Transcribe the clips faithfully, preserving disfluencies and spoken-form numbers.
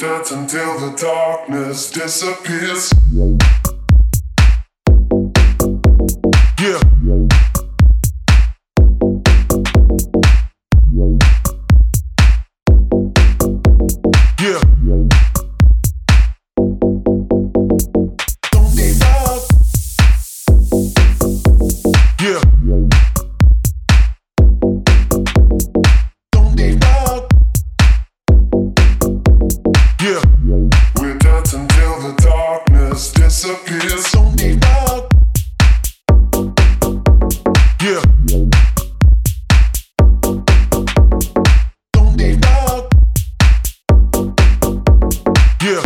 dance until the darkness disappears. Yeah. Yeah. Don't give up. Yeah. Don't give up. Yeah. We dance until the darkness disappears. Don't give up. Yeah. Don't give up. Yeah.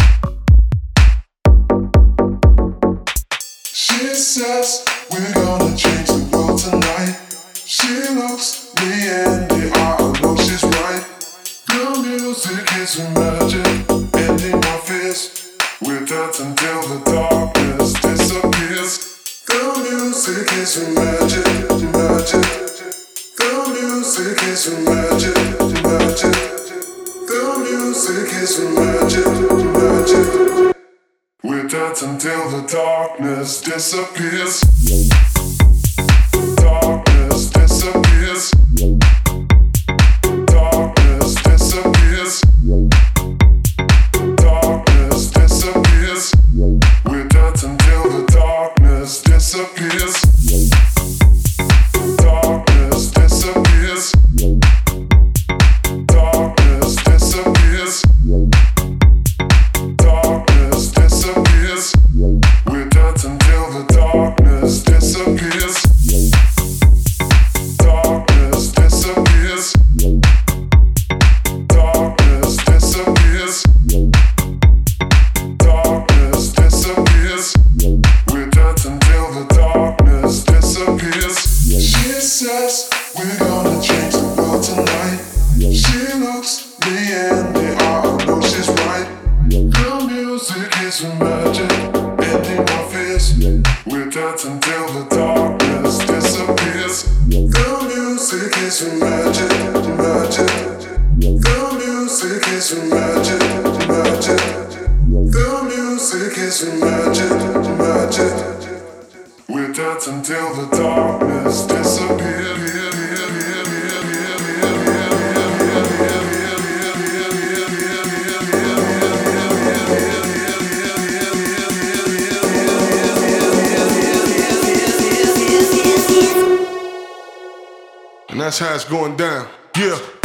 She says we're gonna change the world tonight. She looks me in the eye, I know she's right. The music is magic, ending my fears. We dance until the darkness disappears. The music is magic, magic. The music is magic, magic. The music is magic, magic. We dance until the darkness disappears. Darkness disappears. Darkness disappears. Darkness disappears. We dance until the darkness disappears. Darkness disappears. Darkness disappears. Darkness disappears. We dance until the darkness disappears. Darkness disappears. Darkness disappears. Darkness disappears. We dance until the darkness disappears. She says we're gonna change the world tonight. She looks me in the eye, I know she's right. The music is magic, ending my fears. We dance until the darkness disappears. The music is magic, magic. The music is magic, magic. The music is magic, magic. We dance until the darkness disappears. And that's how it's going down. Yeah.